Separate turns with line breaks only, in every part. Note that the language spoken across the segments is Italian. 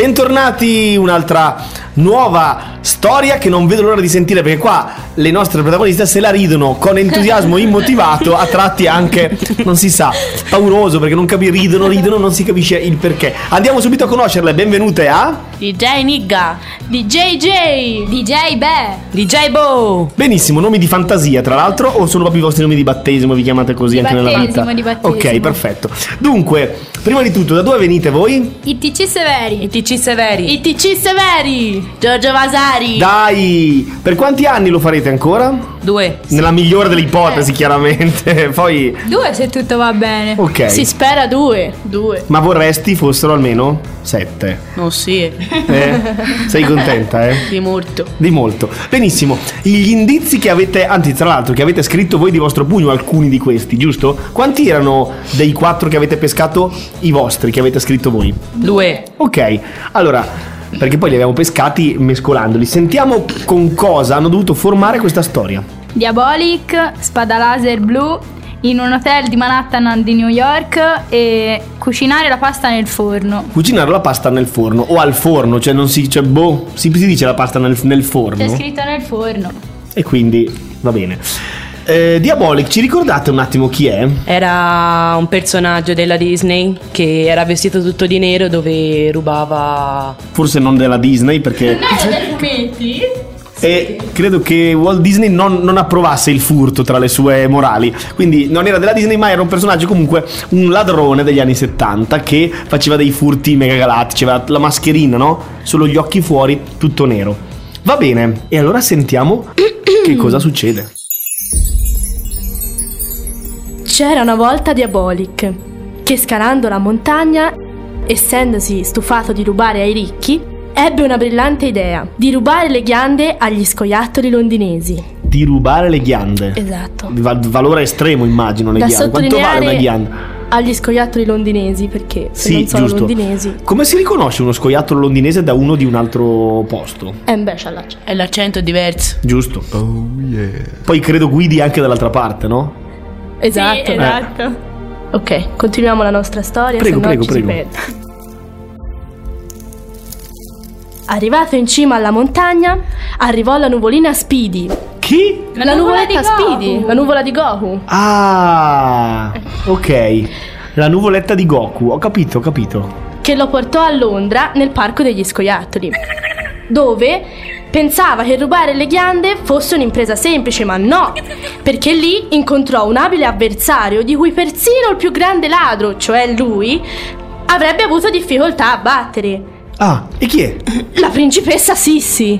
Bentornati, un'altra nuova storia che non vedo l'ora di sentire, perché qua le nostre protagoniste se la ridono con entusiasmo immotivato, a tratti anche, non si sa, pauroso, perché ridono, non si capisce il perché. Andiamo subito a conoscerle, benvenute a
DJ Nigga, DJ J, DJ Be, DJ Bo.
Benissimo, nomi di fantasia tra l'altro, o sono proprio i vostri nomi di battesimo, vi chiamate così anche nella vita?
Di battesimo.
Ok, perfetto. Dunque, prima di tutto, da dove venite voi?
ITC Severi.
ITC Severi.
ITC Severi.
Giorgio Vasari.
Dai, per quanti anni lo farete ancora?
2.
Nella migliore delle ipotesi, chiaramente. Poi
2 se tutto va bene.
ok.
Si spera 2.
Ma vorresti fossero almeno 7?
Non sì.
Sei contenta,
Di molto.
Di molto. Benissimo. Gli indizi che avete, anzi tra l'altro che avete scritto voi di vostro pugno, alcuni di questi, giusto? Quanti erano dei 4 che avete pescato i vostri, che avete scritto voi?
2.
Ok, allora, perché poi li abbiamo pescati mescolandoli. Sentiamo con cosa hanno dovuto formare questa storia.
Diabolic, spada laser blu, in un hotel di Manhattan di New York, e cucinare la pasta nel forno.
Cucinare la pasta nel forno o al forno, cioè non si, cioè si dice la pasta nel forno.
C'è scritto nel forno.
E quindi va bene. Diabolic, ci ricordate un attimo chi è?
Era un personaggio della Disney che era vestito tutto di nero, dove rubava.
Forse non della Disney, perché
dei fumetti?
e credo che Walt Disney non approvasse il furto tra le sue morali. Quindi non era della Disney, ma era un personaggio, comunque un ladrone degli anni 70 che faceva dei furti mega galattici. Aveva la mascherina, no? Solo gli occhi fuori, tutto nero. Va bene, e allora sentiamo che cosa succede.
C'era una volta Diabolic, che scalando la montagna, essendosi stufato di rubare ai ricchi, ebbe una brillante idea: di rubare le ghiande agli scoiattoli londinesi.
Di rubare le ghiande.
Esatto.
Valore estremo, immagino, le
Da
ghiande. Quanto vale una
sottolineare
ghianda?
agli scoiattoli londinesi, perché se
Sì,
non sono
giusto.
londinesi.
Come si riconosce uno scoiattolo londinese da uno di un altro posto?
Invece all'accento.
E l'accento è diverso.
Giusto. Oh yeah. Poi credo guidi anche dall'altra parte, no?
Esatto.
Sì, esatto.
Ok, continuiamo la nostra storia.
Prego,
sennò
prego,
ci si
prego.
perde. Arrivato in cima alla montagna, arrivò la nuvolina Speedy.
Chi?
La nuvoletta Speedy, la nuvola di Goku.
Ah, ok. La nuvoletta di Goku, ho capito.
Che lo portò a Londra nel parco degli scoiattoli, dove pensava che rubare le ghiande fosse un'impresa semplice, ma no, perché lì incontrò un abile avversario di cui persino il più grande ladro, cioè lui, avrebbe avuto difficoltà a battere.
Ah, e chi è?
La principessa Sissi.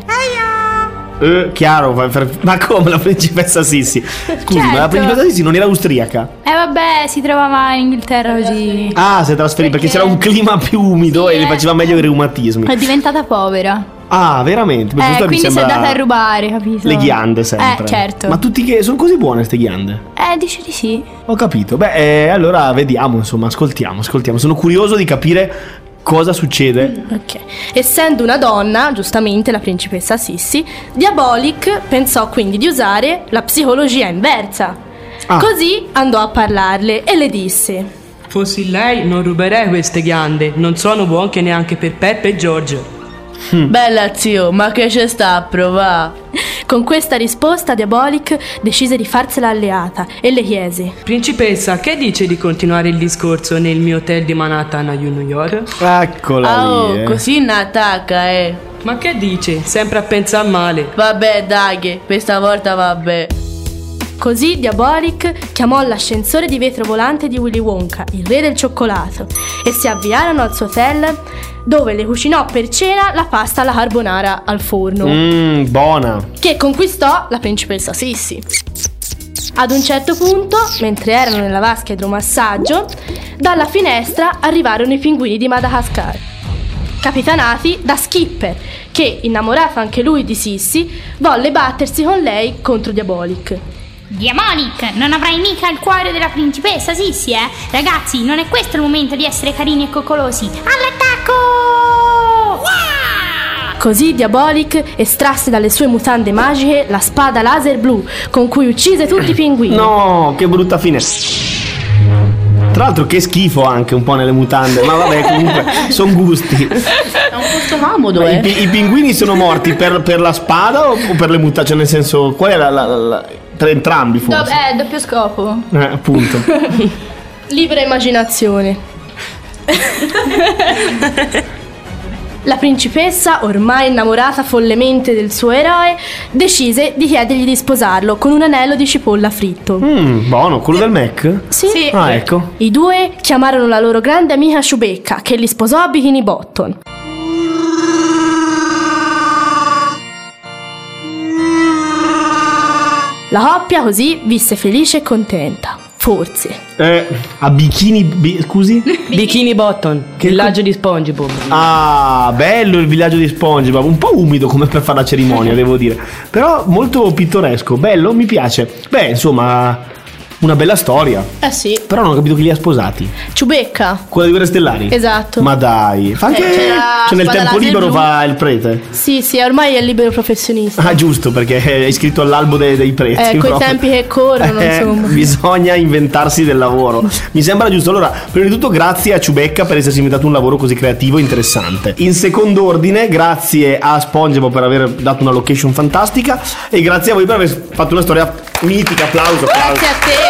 Chiaro, ma come la principessa Sissi? Scusi, ma la
Certo.
principessa Sissi non era austriaca?
Vabbè, si trovava in Inghilterra così.
Ah, si è trasferita perché c'era un clima più umido e le faceva meglio i reumatismi.
È diventata povera.
Ah, veramente? Beh, questo mi
Quindi si è
sembra
andata a rubare, capito?
le ghiande sempre.
Certo.
Ma tutti che sono così buone ste ghiande?
Dice di sì.
Ho capito. Beh, allora vediamo, insomma, ascoltiamo. Sono curioso di capire cosa succede.
Ok. Essendo una donna, giustamente la principessa Sissi, Diabolic pensò quindi di usare la psicologia inversa.
Ah.
Così andò a parlarle e le disse:
Fossi lei non ruberei queste ghiande. Non sono buone neanche per Peppe e Giorgio. Bella zio, ma che c'è sta a provare?
Con questa risposta Diabolic decise di farsela alleata e le chiese:
Principessa, che dice di continuare il discorso nel mio hotel di Manhattan a New York?
Eccola lì.
così ne attacca, Ma che dice? Sempre a pensare male. Vabbè, dai, questa volta vabbè.
Così Diabolic chiamò l'ascensore di vetro volante di Willy Wonka, il re del cioccolato, e si avviarono al suo hotel, dove le cucinò per cena la pasta alla carbonara al forno,
Buona.
che conquistò la principessa Sissi. Ad un certo punto, mentre erano nella vasca idromassaggio, dalla finestra arrivarono i pinguini di Madagascar, capitanati da Skipper, che, innamorato anche lui di Sissi, volle battersi con lei contro Diabolic.
Diabolic, non avrai mica il cuore della principessa Sissi, eh? Ragazzi, non è questo il momento di essere carini e coccolosi. All'attacco!
Così Diabolic estrasse dalle sue mutande magiche la spada laser blu con cui uccise tutti i pinguini.
No, che brutta fine. Tra l'altro che schifo anche un po' nelle mutande, ma vabbè, comunque sono gusti.
È un posto comodo,
I pinguini sono morti per la spada o per le mutande? Cioè nel senso, qual è per entrambi forse?
Doppio scopo.
Appunto.
Libera immaginazione. La principessa, ormai innamorata follemente del suo eroe, decise di chiedergli di sposarlo con un anello di cipolla fritto.
Buono, quello del Mac?
Sì.
Ah, ecco.
I due chiamarono la loro grande amica Chewbacca, che li sposò a Bikini Bottom. La coppia così visse felice e contenta. Forse.
A Bikini... scusi?
Bikini Bottom, villaggio di SpongeBob.
Ah, bello il villaggio di SpongeBob. Un po' umido come per fare la cerimonia, devo dire. Però molto pittoresco. Bello, mi piace. Beh, insomma, una bella storia.
Sì.
Però non ho capito chi li ha sposati.
Chewbacca.
Quella di Guerre Stellari?
Esatto.
Ma dai. Fa anche... cioè nel tempo libero fa il prete?
Sì, ormai è libero professionista.
Ah, giusto, perché è iscritto all'albo dei preti.
Coi tempi che corrono, insomma.
Bisogna inventarsi del lavoro. Mi sembra giusto. Allora, prima di tutto grazie a Chewbacca per essersi inventato un lavoro così creativo e interessante. In secondo ordine, grazie a SpongeBob per aver dato una location fantastica. E grazie a voi per aver fatto una storia mitica. Applauso.
Grazie a te.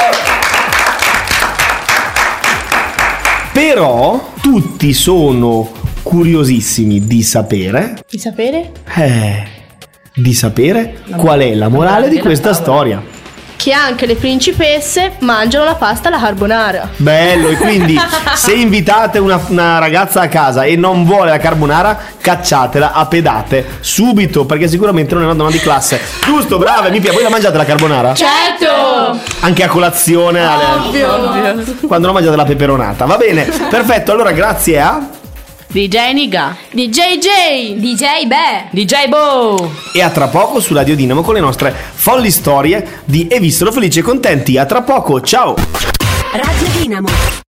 Però tutti sono curiosissimi di sapere
Di sapere?
Di sapere qual è la morale di questa storia.
Che anche le principesse mangiano la pasta alla carbonara.
Bello, e quindi se invitate una ragazza a casa e non vuole la carbonara, cacciatela a pedate subito, perché sicuramente non è una donna di classe. Giusto, brave, mi piace. Voi la mangiate la carbonara?
Certo!
Anche a colazione,
Ovvio.
quando non mangiate la peperonata. Va bene, perfetto. Allora grazie a
DJ Niga,
DJ
DJ Beh.
DJ Bo.
e a tra poco su Radio Dinamo con le nostre folli storie di E vissero felici e contenti. A tra poco, ciao.
Radio Dinamo.